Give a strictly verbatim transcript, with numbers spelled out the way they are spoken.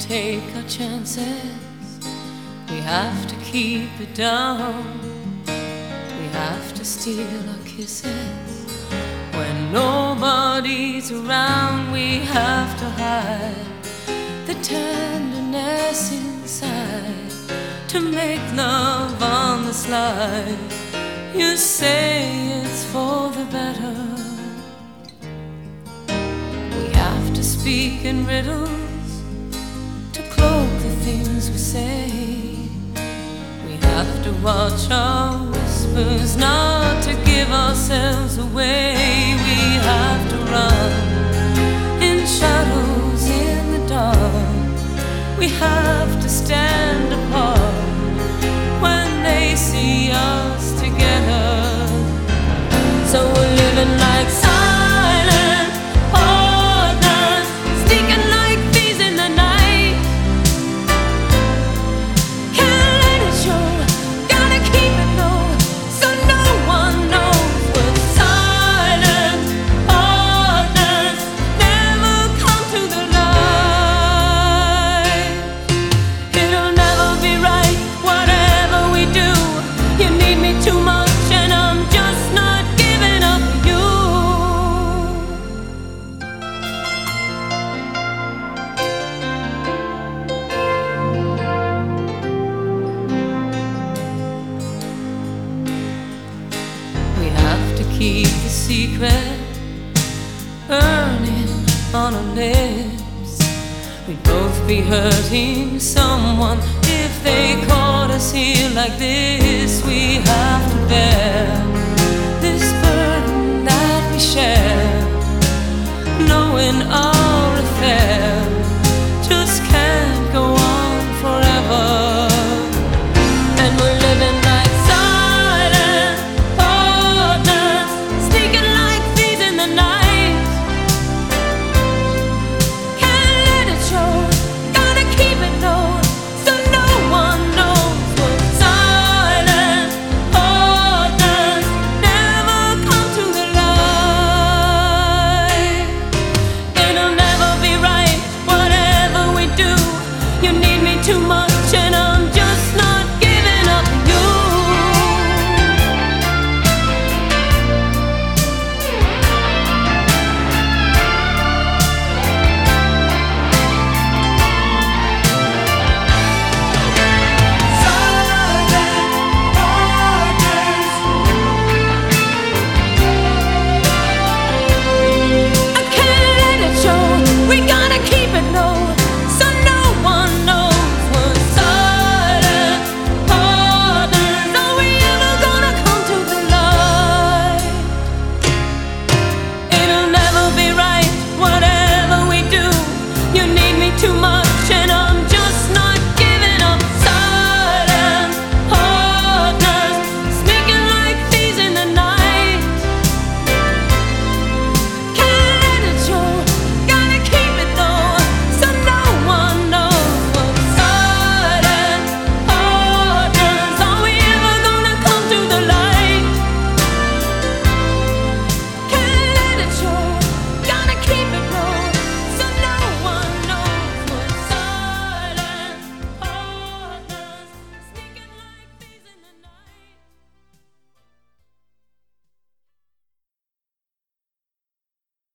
take our chances. We have to keep it down. We have to steal our kisses. When nobody's around, we have to hide the tenderness inside to make love on the slide. You say it's for the better. We have to speak in riddles to cloak the things we say. We have to watch our whispers not to give ourselves away. We have to run in shadows in the dark. We have to stand apart when they see us together. So we're living like silent partners, sneaking like thieves in the night. Can't let it show, gotta keep it low, so no one knows. We're silent partners, never come to the light. It'll never be right, whatever we do. You need me too much and I'm just not giving up you. We have to keep the secret burning on our lips. We'd both be hurting someone if they caught us here like this.